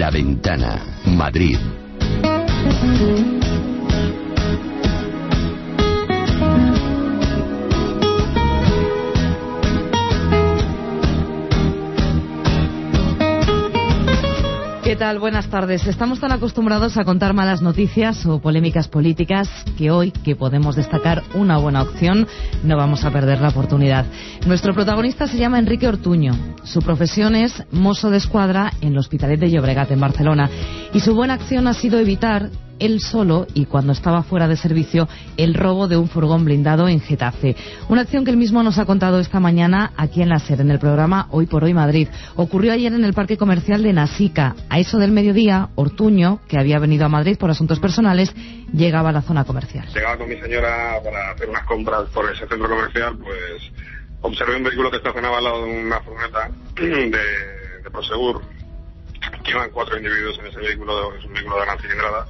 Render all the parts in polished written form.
La Ventana, Madrid. ¿Qué tal? Buenas tardes. Estamos tan acostumbrados a contar malas noticias o polémicas políticas que hoy, que podemos destacar una buena opción, no vamos a perder la oportunidad. Nuestro protagonista se llama Enrique Ortuño. Su profesión es mozo de escuadra en el Hospitalet de Llobregat, en Barcelona. Y su buena acción ha sido evitar, él solo y cuando estaba fuera de servicio, el robo de un furgón blindado en Getafe. Una acción que él mismo nos ha contado esta mañana aquí en la SER, en el programa Hoy por Hoy Madrid. Ocurrió ayer en el parque comercial de Nasica. A eso del mediodía, Ortuño, que había venido a Madrid por asuntos personales, llegaba a la zona comercial. Llegaba con mi señora para hacer unas compras por ese centro comercial, pues observé un vehículo que estacionaba al lado de una furgoneta de Prosegur. Que iban 4 individuos en ese vehículo, es un vehículo de gran cilindrada.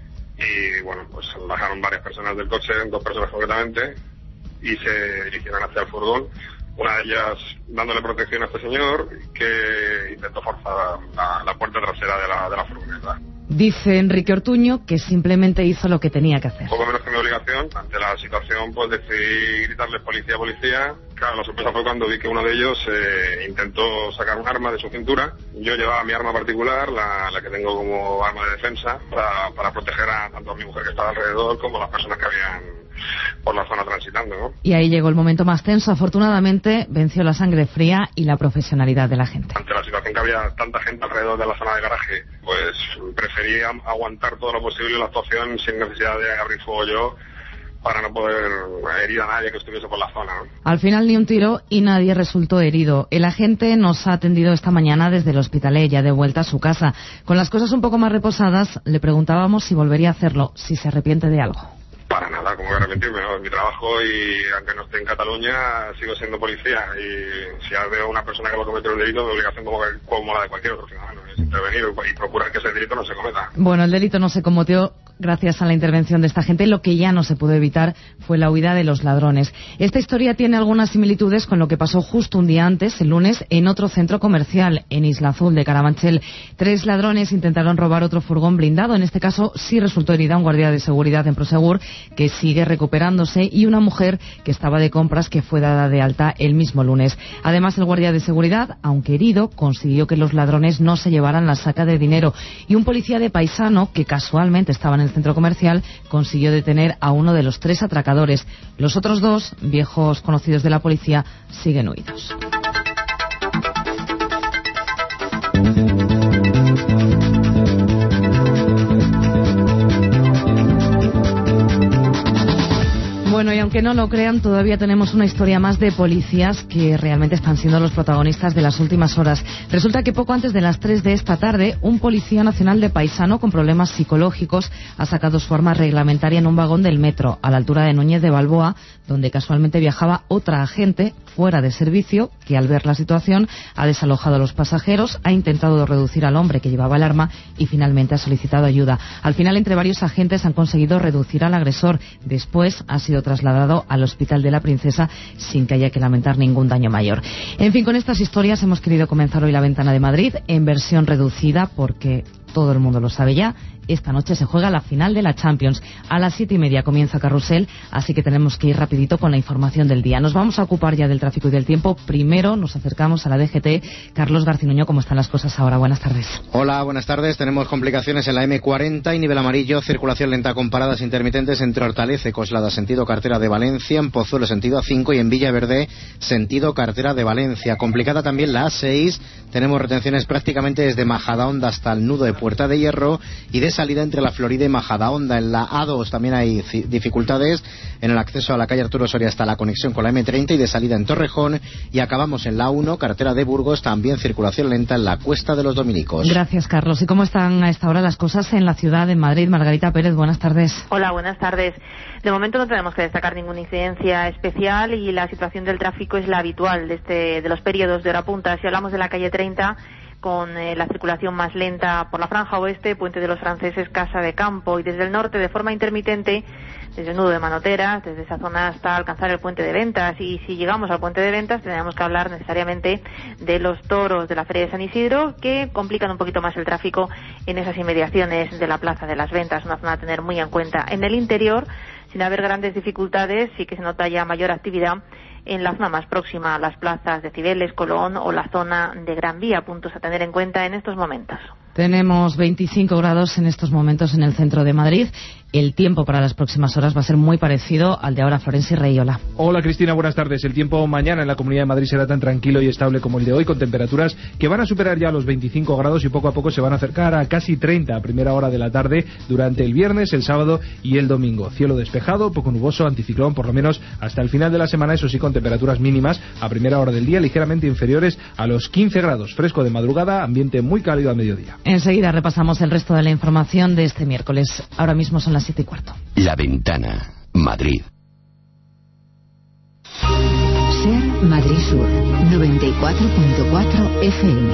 Y bueno, pues bajaron varias personas del coche, 2 personas concretamente, y se dirigieron hacia el furgón. Una de ellas dándole protección a este señor, que intentó forzar la puerta trasera de la furgoneta. Dice Enrique Ortuño que simplemente hizo lo que tenía que hacer. Poco menos que mi obligación. Ante la situación, pues decidí gritarle policía, policía. Claro, la sorpresa fue cuando vi que uno de ellos intentó sacar un arma de su cintura. Yo llevaba mi arma particular, la que tengo como arma de defensa, para proteger tanto a mi mujer que estaba alrededor como a las personas que habían por la zona transitando, ¿no? Y ahí llegó el momento más tenso. Afortunadamente venció la sangre fría y la profesionalidad de la gente. Ante la situación que había tanta gente alrededor de la zona de garaje, pues preferí aguantar todo lo posible la actuación sin necesidad de abrir fuego yo, para no poder herir a nadie que estuviese por la zona, ¿no? Al final ni un tiro y nadie resultó herido. El agente nos ha atendido esta mañana desde el Hospitalet, ya de vuelta a su casa. Con las cosas un poco más reposadas, le preguntábamos si volvería a hacerlo, si se arrepiente de algo. Para nada, como que arrepentirme, ¿no? Es mi trabajo y aunque no esté en Cataluña, sigo siendo policía. Y si veo a una persona que va a cometer un delito, mi obligación como la de cualquier otro ciudadano es intervenir y procurar que ese delito no se cometa. Bueno, el delito no se cometió gracias a la intervención de esta gente. Lo que ya no se pudo evitar fue la huida de los ladrones. Esta historia tiene algunas similitudes con lo que pasó justo un día antes, el lunes, en otro centro comercial, en Isla Azul de Carabanchel. 3 ladrones intentaron robar otro furgón blindado. En este caso sí resultó herida un guardia de seguridad en Prosegur, que sigue recuperándose, y una mujer que estaba de compras, que fue dada de alta el mismo lunes. Además, el guardia de seguridad, aunque herido, consiguió que los ladrones no se llevaran la saca de dinero. Y un policía de Paisano, que casualmente estaba en el centro comercial, consiguió detener a uno de los 3 atracadores. Los otros 2, viejos conocidos de la policía, siguen huidos. Bueno, y aunque no lo crean, todavía tenemos una historia más de policías que realmente están siendo los protagonistas de las últimas horas. Resulta que poco antes de las 3 de esta tarde, un policía nacional de Paisano con problemas psicológicos ha sacado su arma reglamentaria en un vagón del metro, a la altura de Núñez de Balboa, donde casualmente viajaba otra agente fuera de servicio, que al ver la situación ha desalojado a los pasajeros, ha intentado reducir al hombre que llevaba el arma y finalmente ha solicitado ayuda. Al final, entre varios agentes han conseguido reducir al agresor. Después ha sido trasladado al Hospital de la Princesa sin que haya que lamentar ningún daño mayor. En fin, con estas historias hemos querido comenzar hoy La Ventana de Madrid en versión reducida, porque todo el mundo lo sabe ya. Esta noche se juega la final de la Champions. A las 7:30 comienza Carrusel, así que tenemos que ir rapidito con la información del día. Nos vamos a ocupar ya del tráfico y del tiempo. Primero nos acercamos a la DGT. Carlos Garcinuño, ¿cómo están las cosas ahora? Buenas tardes. Hola, buenas tardes. Tenemos complicaciones en la M40 y nivel amarillo. Circulación lenta con paradas intermitentes entre Hortaleza y Coslada, sentido carretera de Valencia, en Pozuelo, sentido A5, y en Villaverde, sentido carretera de Valencia. Complicada también la A6. Tenemos retenciones prácticamente desde Majadahonda hasta el nudo de Puerta de Hierro, y de salida entre la Florida y Majadahonda. En la A2 también hay dificultades en el acceso a la calle Arturo Soria hasta la conexión con la M30, y de salida en Torrejón, y acabamos en la A1, carretera de Burgos, también circulación lenta en la Cuesta de los Dominicos. Gracias, Carlos. ¿Y cómo están a esta hora las cosas en la ciudad de Madrid? Margarita Pérez, buenas tardes. Hola, buenas tardes. De momento no tenemos que destacar ninguna incidencia especial y la situación del tráfico es la habitual de los periodos de hora punta. Si hablamos de la calle 30, con la circulación más lenta por la franja oeste, Puente de los Franceses, Casa de Campo, y desde el norte de forma intermitente, desde el nudo de Manoteras, desde esa zona hasta alcanzar el Puente de Ventas. Y si llegamos al Puente de Ventas, tendríamos que hablar necesariamente de los toros de la Feria de San Isidro, que complican un poquito más el tráfico en esas inmediaciones de la Plaza de las Ventas, una zona a tener muy en cuenta. En el interior, sin haber grandes dificultades, sí que se nota ya mayor actividad en la zona más próxima a las plazas de Cibeles, Colón o la zona de Gran Vía, puntos a tener en cuenta en estos momentos. Tenemos 25 grados en estos momentos en el centro de Madrid. El tiempo para las próximas horas va a ser muy parecido al de ahora. Florencio Reyola. Hola Cristina, buenas tardes. El tiempo mañana en la Comunidad de Madrid será tan tranquilo y estable como el de hoy, con temperaturas que van a superar ya los 25 grados y poco a poco se van a acercar a casi 30 a primera hora de la tarde durante el viernes, el sábado y el domingo. Cielo despejado, poco nuboso, anticiclón, por lo menos hasta el final de la semana, eso sí, con temperaturas mínimas a primera hora del día ligeramente inferiores a los 15 grados. Fresco de madrugada, ambiente muy cálido a mediodía. Enseguida repasamos el resto de la información de este miércoles. Ahora mismo son las 7:15. La Ventana, Madrid. Ser Madrid Sur, 94.4 FM.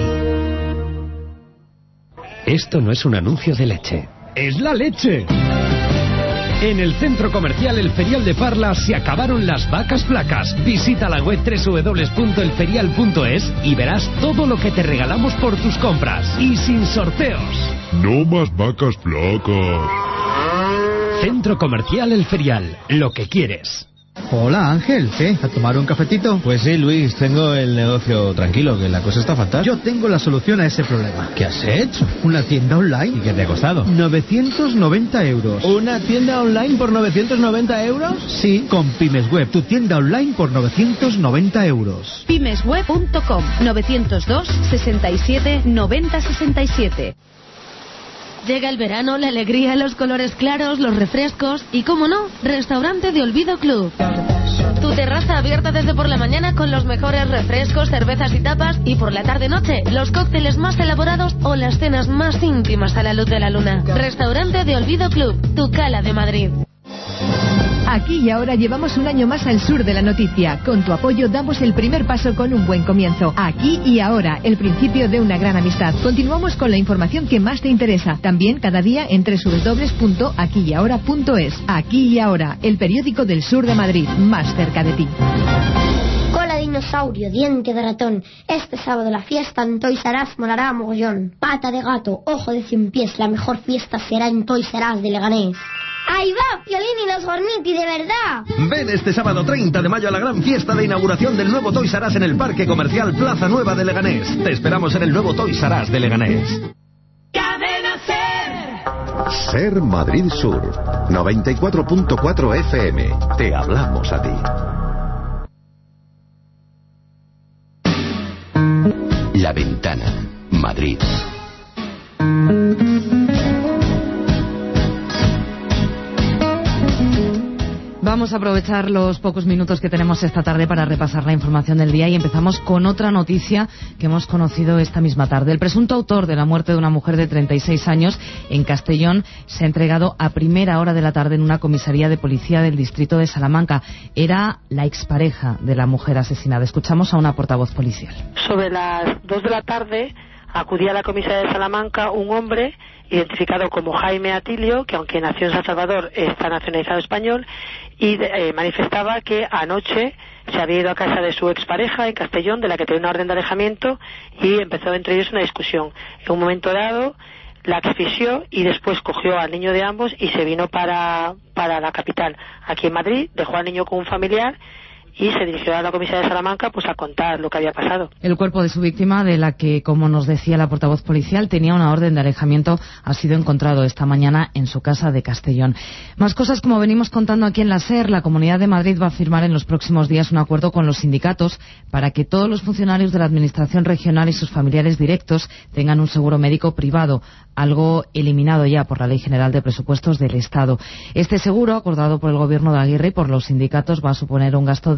Esto no es un anuncio de leche. ¡Es la leche! En el centro comercial El Ferial de Parla se acabaron las vacas flacas. Visita la web www.elferial.es y verás todo lo que te regalamos por tus compras. Y sin sorteos. No más vacas flacas. Centro comercial El Ferial. Lo que quieres. Hola Ángel, ¿qué? ¿A tomar un cafetito? Pues sí, Luis, tengo el negocio tranquilo, que la cosa está fatal. Yo tengo la solución a ese problema. ¿Qué has hecho? Una tienda online. ¿Y qué te ha costado? 990 euros. ¿Una tienda online por 990 euros? Sí, con Pymes Web, tu tienda online por 990 euros. Pymesweb.com 902 67 90 67. Llega el verano, la alegría, los colores claros, los refrescos y, como no, restaurante de Olvido Club. Tu terraza abierta desde por la mañana con los mejores refrescos, cervezas y tapas, y por la tarde-noche los cócteles más elaborados o las cenas más íntimas a la luz de la luna. Restaurante de Olvido Club, tu cala de Madrid. Aquí y ahora llevamos un año más al sur de la noticia. Con tu apoyo damos el primer paso con un buen comienzo. Aquí y ahora, el principio de una gran amistad. Continuamos con la información que más te interesa. También cada día en www.aquiyahora.es. Aquí y ahora, el periódico del sur de Madrid, más cerca de ti. Cola de dinosaurio, diente de ratón. Este sábado la fiesta en Toys R Us molará mogollón. Pata de gato, ojo de 100 pies. La mejor fiesta será en Toys R Us de Leganés. ¡Ahí va, Piolín y los Gormiti, de verdad! Ven este sábado 30 de mayo a la gran fiesta de inauguración del nuevo Toys R Us en el Parque Comercial Plaza Nueva de Leganés. Te esperamos en el nuevo Toys R Us de Leganés. ¡Cadena Ser! Ser Madrid Sur, 94.4 FM. Te hablamos a ti. La Ventana, Madrid. Vamos a aprovechar los pocos minutos que tenemos esta tarde para repasar la información del día y empezamos con otra noticia que hemos conocido esta misma tarde. El presunto autor de la muerte de una mujer de 36 años en Castellón se ha entregado a primera hora de la tarde en una comisaría de policía del distrito de Salamanca. Era la expareja de la mujer asesinada. Escuchamos a una portavoz policial. Sobre las 2 de la tarde acudía a la comisaría de Salamanca un hombre identificado como Jaime Atilio, que aunque nació en San Salvador está nacionalizado español, y manifestaba que anoche se había ido a casa de su expareja en Castellón, de la que tenía una orden de alejamiento, y empezó entre ellos una discusión. En un momento dado la asfixió y después cogió al niño de ambos y se vino para la capital. Aquí en Madrid dejó al niño con un familiar y se dirigió a la comisaría de Salamanca pues a contar lo que había pasado. El cuerpo de su víctima, de la que, como nos decía la portavoz policial, tenía una orden de alejamiento, ha sido encontrado esta mañana en su casa de Castellón. Más cosas, como venimos contando aquí en la SER, la Comunidad de Madrid va a firmar en los próximos días un acuerdo con los sindicatos para que todos los funcionarios de la Administración regional y sus familiares directos tengan un seguro médico privado, algo eliminado ya por la Ley General de Presupuestos del Estado. Este seguro, acordado por el Gobierno de Aguirre y por los sindicatos, va a suponer un gasto de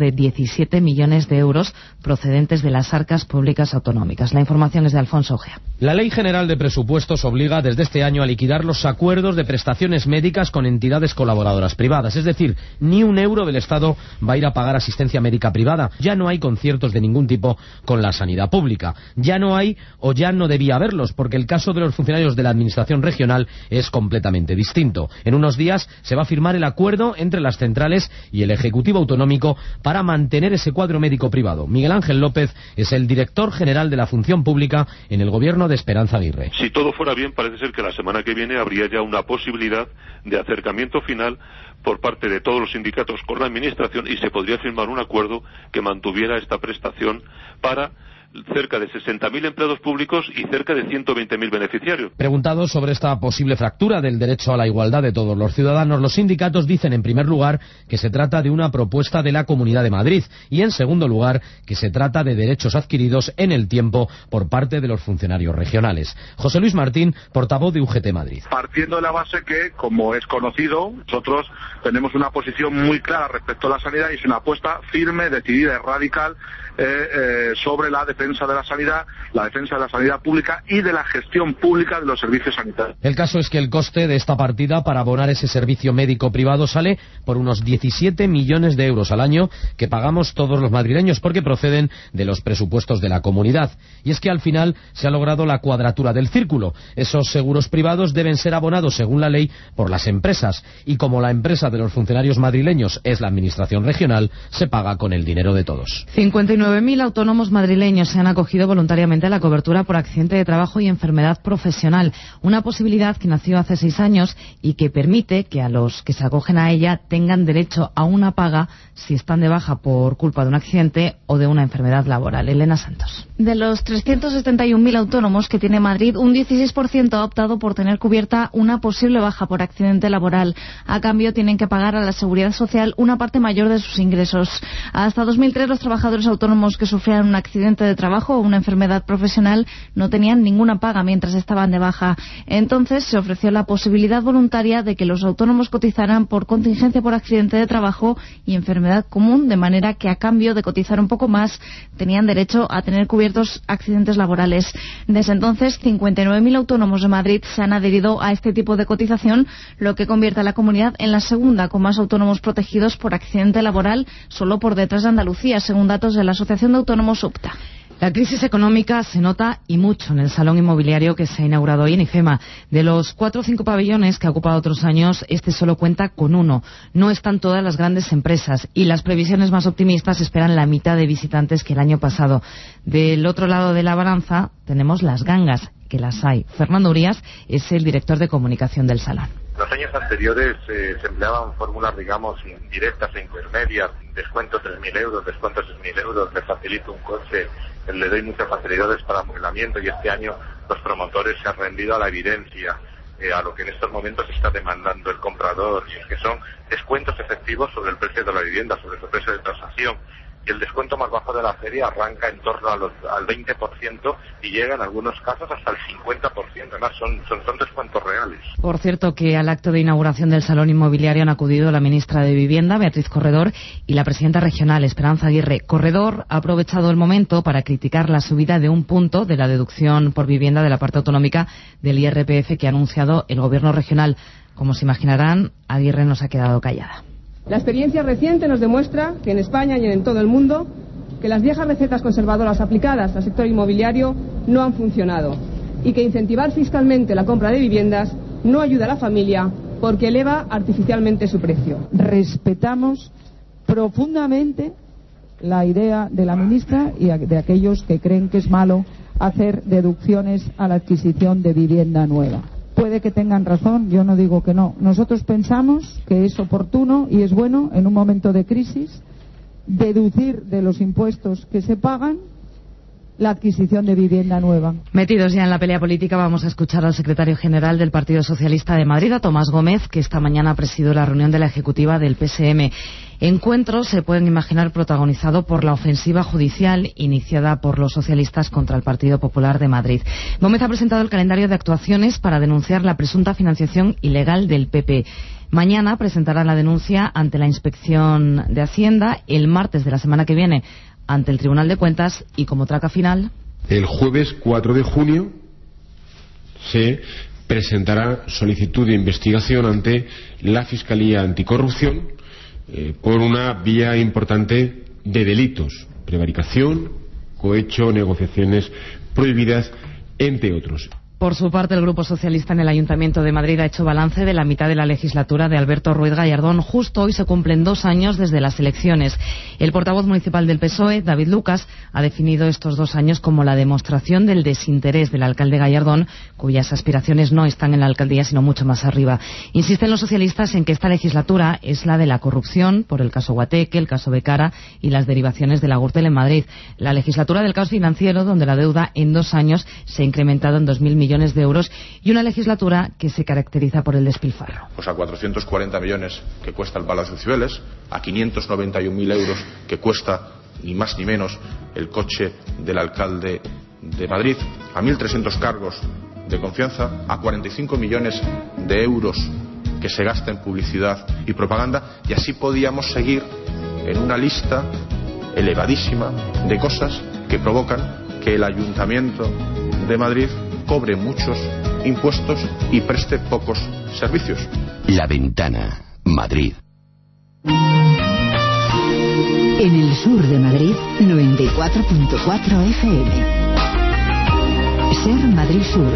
de 17 millones de euros procedentes de las arcas públicas autonómicas. La información es de Alfonso Ojea. La Ley General de Presupuestos obliga desde este año a liquidar los acuerdos de prestaciones médicas con entidades colaboradoras privadas. Es decir, ni un euro del Estado va a ir a pagar asistencia médica privada. Ya no hay conciertos de ningún tipo con la sanidad pública. Ya no hay, o ya no debía haberlos, porque el caso de los funcionarios de la Administración regional es completamente distinto. En unos días se va a firmar el acuerdo entre las centrales y el Ejecutivo Autonómico para mantener ese cuadro médico privado. Miguel Ángel López es el director general de la Función Pública en el gobierno de Esperanza Aguirre. Si todo fuera bien, parece ser que la semana que viene habría ya una posibilidad de acercamiento final por parte de todos los sindicatos con la Administración y se podría firmar un acuerdo que mantuviera esta prestación para cerca de 60.000 empleados públicos y cerca de 120.000 beneficiarios. Preguntados sobre esta posible fractura del derecho a la igualdad de todos los ciudadanos, los sindicatos dicen en primer lugar que se trata de una propuesta de la Comunidad de Madrid y en segundo lugar que se trata de derechos adquiridos en el tiempo por parte de los funcionarios regionales. José Luis Martín, portavoz de UGT Madrid. Partiendo de la base que, como es conocido, nosotros tenemos una posición muy clara respecto a la sanidad y es una apuesta firme, decidida y radical sobre la defensa de la defensa de la sanidad pública y de la gestión pública de los servicios sanitarios. El caso es que el coste de esta partida para abonar ese servicio médico privado sale por unos 17 millones de euros al año que pagamos todos los madrileños porque proceden de los presupuestos de la comunidad. Y es que al final se ha logrado la cuadratura del círculo. Esos seguros privados deben ser abonados según la ley por las empresas y como la empresa de los funcionarios madrileños es la Administración regional, se paga con el dinero de todos. 59.000 autónomos madrileños se han acogido voluntariamente a la cobertura por accidente de trabajo y enfermedad profesional, una posibilidad que nació hace 6 años y que permite que a los que se acogen a ella tengan derecho a una paga si están de baja por culpa de un accidente o de una enfermedad laboral. Elena Santos. De los 371.000 autónomos que tiene Madrid, un 16% ha optado por tener cubierta una posible baja por accidente laboral. A cambio, tienen que pagar a la Seguridad Social una parte mayor de sus ingresos. Hasta 2003, los trabajadores autónomos que sufrían un accidente de trabajo o una enfermedad profesional no tenían ninguna paga mientras estaban de baja. Entonces, se ofreció la posibilidad voluntaria de que los autónomos cotizaran por contingencia por accidente de trabajo y enfermedad común, de manera que a cambio de cotizar un poco más, tenían derecho a tener cubiertos accidentes laborales. Desde entonces, 59.000 autónomos de Madrid se han adherido a este tipo de cotización, lo que convierte a la comunidad en la segunda con más autónomos protegidos por accidente laboral, solo por detrás de Andalucía, según datos de la Asociación de Autónomos UPTA. La crisis económica se nota y mucho en el salón inmobiliario que se ha inaugurado hoy en IFEMA. De los 4 o 5 pabellones que ha ocupado otros años, este solo cuenta con 1. No están todas las grandes empresas y las previsiones más optimistas esperan la mitad de visitantes que el año pasado. Del otro lado de la balanza tenemos las gangas, que las hay. Fernando Urías es el director de comunicación del salón. Los años anteriores se empleaban fórmulas, digamos, indirectas e intermedias, descuentos de 1.000 euros, descuentos de 1.000 euros, le facilito un coche, le doy muchas facilidades para amueblamiento y este año los promotores se han rendido a la evidencia, a lo que en estos momentos está demandando el comprador, y es que son descuentos efectivos sobre el precio de la vivienda, sobre su precio de transacción. Y el descuento más bajo de la feria arranca en torno al 20% y llega en algunos casos hasta el 50%. Además, son descuentos reales. Por cierto, que al acto de inauguración del Salón Inmobiliario han acudido la ministra de Vivienda, Beatriz Corredor, y la presidenta regional, Esperanza Aguirre. Corredor ha aprovechado el momento para criticar la subida de 1 punto de la deducción por vivienda de la parte autonómica del IRPF que ha anunciado el Gobierno regional. Como se imaginarán, Aguirre no se ha quedado callada. La experiencia reciente nos demuestra que en España y en todo el mundo que las viejas recetas conservadoras aplicadas al sector inmobiliario no han funcionado y que incentivar fiscalmente la compra de viviendas no ayuda a la familia porque eleva artificialmente su precio. Respetamos profundamente la idea de la ministra y de aquellos que creen que es malo hacer deducciones a la adquisición de vivienda nueva. Puede que tengan razón, yo no digo que no. Nosotros pensamos que es oportuno y es bueno en un momento de crisis deducir de los impuestos que se pagan la adquisición de vivienda nueva. Metidos ya en la pelea política, vamos a escuchar al secretario general del Partido Socialista de Madrid, a Tomás Gómez, que esta mañana ha presidido la reunión de la ejecutiva del PSM. Encuentro, se pueden imaginar, protagonizado por la ofensiva judicial iniciada por los socialistas contra el Partido Popular de Madrid. Gómez ha presentado el calendario de actuaciones para denunciar la presunta financiación ilegal del PP. Mañana presentará la denuncia ante la Inspección de Hacienda, el martes de la semana que viene ante el Tribunal de Cuentas y, como traca final, el jueves 4 de junio se presentará solicitud de investigación ante la Fiscalía Anticorrupción por una vía importante de delitos: prevaricación, cohecho, negociaciones prohibidas, entre otros. Por su parte, el Grupo Socialista en el Ayuntamiento de Madrid ha hecho balance de la mitad de la legislatura de Alberto Ruiz Gallardón. Justo hoy se cumplen 2 años desde las elecciones. El portavoz municipal del PSOE, David Lucas, ha definido estos 2 años como la demostración del desinterés del alcalde Gallardón, cuyas aspiraciones no están en la alcaldía, sino mucho más arriba. Insisten los socialistas en que esta legislatura es la de la corrupción por el caso Guateque, el caso Becara y las derivaciones de la Gürtel en Madrid. La legislatura del caos financiero, donde la deuda en 2 años se ha incrementado en 2.000 millones de euros, y una legislatura que se caracteriza por el despilfarro. Pues a 440 millones que cuesta el Palacio de Cibeles, a 591.000 euros que cuesta ni más ni menos el coche del alcalde de Madrid, a 1.300 cargos de confianza, a 45 millones de euros que se gasta en publicidad y propaganda, y así podíamos seguir en una lista elevadísima de cosas que provocan que el Ayuntamiento de Madrid cobre muchos impuestos y preste pocos servicios. La Ventana, Madrid. En el sur de Madrid, 94.4 FM. Ser Madrid Sur.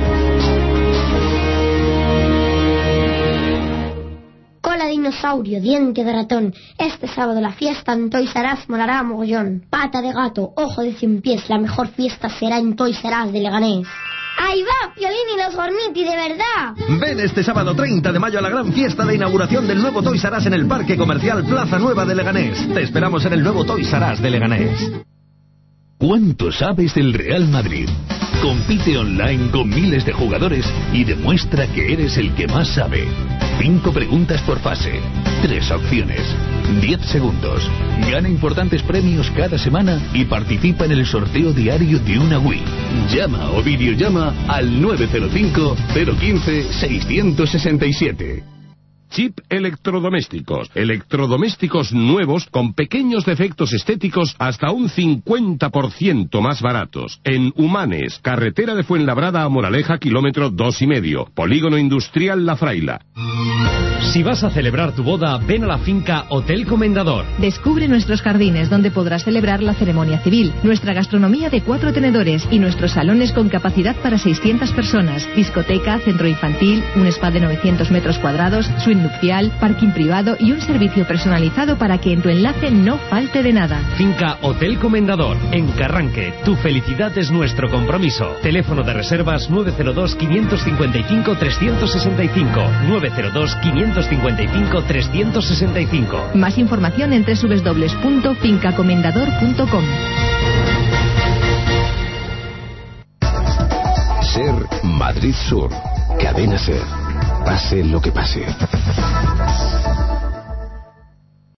Cola de dinosaurio, diente de ratón. Este sábado la fiesta en Toys R Us molará mogollón. Pata de gato, ojo de 100 pies. La mejor fiesta será en Toys R Us de Leganés. ¡Ahí va, Piolín y los Gorniti, de verdad! Ven este sábado 30 de mayo a la gran fiesta de inauguración del nuevo Toys R Us en el Parque Comercial Plaza Nueva de Leganés. Te esperamos en el nuevo Toys R Us de Leganés. ¿Cuánto sabes del Real Madrid? Compite online con miles de jugadores y demuestra que eres el que más sabe. 5 preguntas por fase, 3 opciones, 10 segundos. Gana importantes premios cada semana y participa en el sorteo diario de una Wii. Llama o videollama al 905 015 667. Chip Electrodomésticos. Electrodomésticos nuevos con pequeños defectos estéticos hasta un 50% más baratos. En Humanes, carretera de Fuenlabrada a Moraleja, kilómetro 2,5. Polígono Industrial La Fraila. Si vas a celebrar tu boda, ven a la finca Hotel Comendador. Descubre nuestros jardines donde podrás celebrar la ceremonia civil, nuestra gastronomía de 4 tenedores y nuestros salones con capacidad para 600 personas, discoteca, centro infantil, un spa de 900 metros cuadrados, suite nupcial, parking privado y un servicio personalizado para que en tu enlace no falte de nada. Finca Hotel Comendador, en Carranque. Tu felicidad es nuestro compromiso. Teléfono de reservas 902 555 365 902 555 365. Más información en www.fincacomendador.com. Ser Madrid Sur. Cadena Ser. Pase lo que pase.